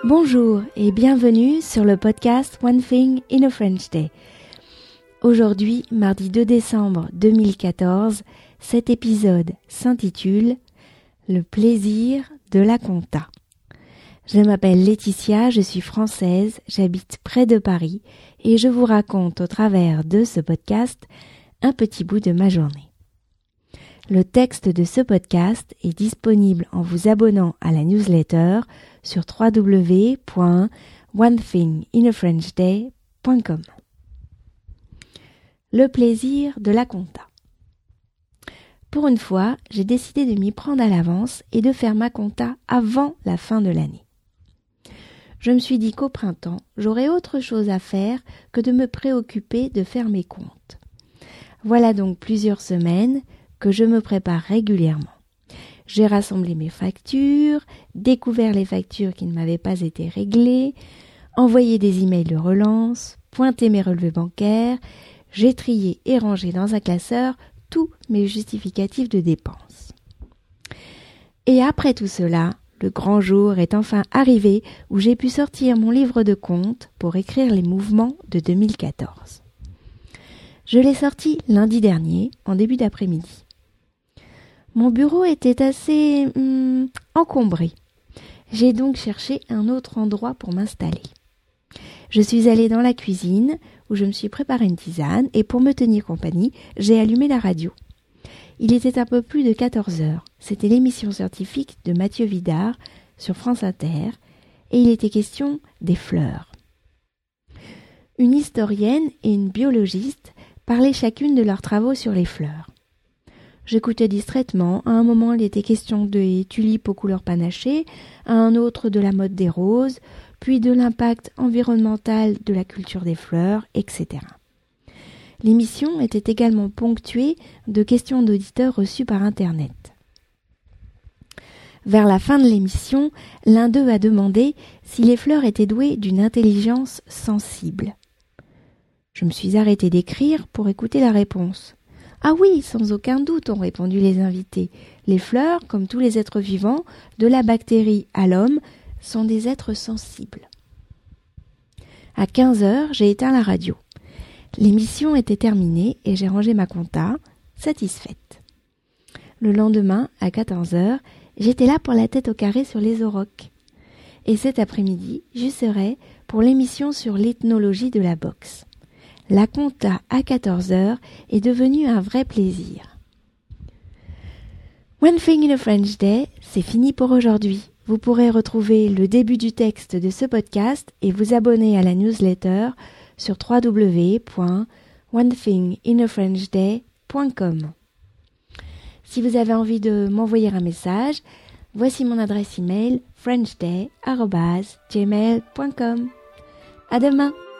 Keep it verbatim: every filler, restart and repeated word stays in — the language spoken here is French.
Bonjour et bienvenue sur le podcast One Thing in a French Day. Aujourd'hui, mardi deux décembre deux mille quatorze, cet épisode s'intitule « Le plaisir de la compta ». Je m'appelle Laetitia, je suis française, j'habite près de Paris et je vous raconte au travers de ce podcast un petit bout de ma journée. Le texte de ce podcast est disponible en vous abonnant à la newsletter sur w w w point one thing in a french day point com. Le plaisir de la compta. Pour une fois, j'ai décidé de m'y prendre à l'avance et de faire ma compta avant la fin de l'année. Je me suis dit qu'au printemps, j'aurais autre chose à faire que de me préoccuper de faire mes comptes. Voilà donc plusieurs semaines que je me prépare régulièrement. J'ai rassemblé mes factures, découvert les factures qui ne m'avaient pas été réglées, envoyé des emails de relance, pointé mes relevés bancaires, j'ai trié et rangé dans un classeur tous mes justificatifs de dépenses. Et après tout cela, le grand jour est enfin arrivé où j'ai pu sortir mon livre de comptes pour écrire les mouvements de deux mille quatorze. Je l'ai sorti lundi dernier, en début d'après-midi. Mon bureau était assez hum, encombré. J'ai donc cherché un autre endroit pour m'installer. Je suis allée dans la cuisine où je me suis préparé une tisane et pour me tenir compagnie, j'ai allumé la radio. Il était un peu plus de quatorze heures. C'était l'émission scientifique de Mathieu Vidard sur France Inter et il était question des fleurs. Une historienne et une biologiste parlaient chacune de leurs travaux sur les fleurs. J'écoutais distraitement. À un moment, il était question des tulipes aux couleurs panachées, à un autre de la mode des roses, puis de l'impact environnemental de la culture des fleurs, et cetera. L'émission était également ponctuée de questions d'auditeurs reçues par Internet. Vers la fin de l'émission, l'un d'eux a demandé si les fleurs étaient douées d'une intelligence sensible. Je me suis arrêtée d'écrire pour écouter la réponse. « Ah oui, sans aucun doute », ont répondu les invités. Les fleurs, comme tous les êtres vivants, de la bactérie à l'homme, sont des êtres sensibles. À quinze heures, j'ai éteint la radio. L'émission était terminée et j'ai rangé ma compta, satisfaite. Le lendemain, à quatorze heures, j'étais là pour la tête au carré sur les aurochs. Et cet après-midi, j'y serai pour l'émission sur l'ethnologie de la boxe. La compta à quatorze heures est devenue un vrai plaisir. One Thing in a French Day, c'est fini pour aujourd'hui. Vous pourrez retrouver le début du texte de ce podcast et vous abonner à la newsletter sur w w w point one thing in a french day point com. Si vous avez envie de m'envoyer un message, voici mon adresse email frenchday arobase gmail point com. À demain!